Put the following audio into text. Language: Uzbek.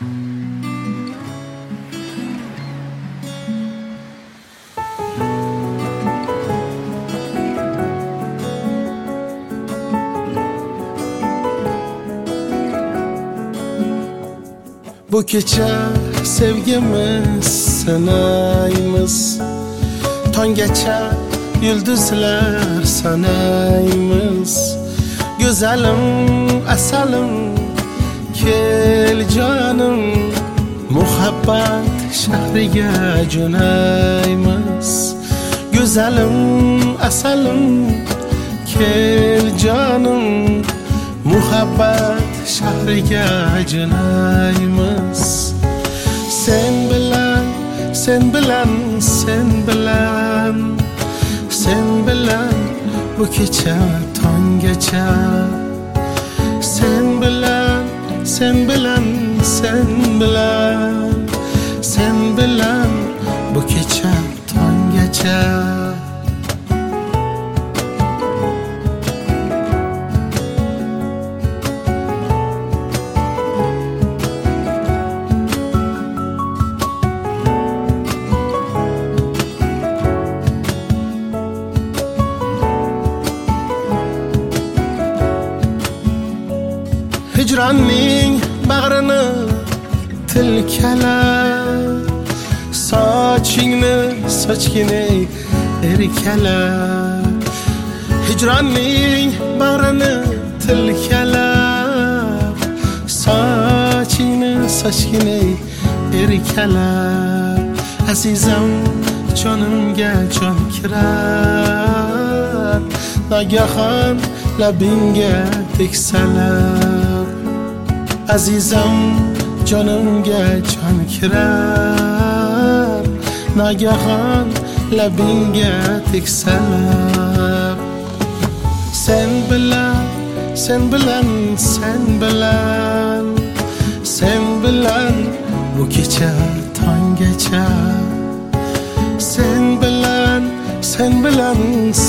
Bu kecha sevgimiz sanaymiz, tonggacha yulduzlar sanaymiz. Güzelim, asalim, kel canım, muhabbat shahriga jo'naymiz. Güzelim, asalim, kel canım, muhabbat shahriga jo'naymiz. Sen bilan, sen bilan, sen bilan, sen bilan bu kecha tonggacha. Sen bilan, sen bilan, sen bilan, sen bilan bu kecha tonggacha. Hicranning bag'rini tilkalar, sochingni sochgini erkalar. Hicranning bag'rini tilkalar, sochingni sochgini erkalar. Azizam jonimga jon kirar, nagahon labingga teksalar. Azizam jonimga jon kirar, nagahon labingga teksalar. Sen bilan, sen bilan, sen bilan, sen bilan bu kecha tonggacha. Sen bilan, sen bilan,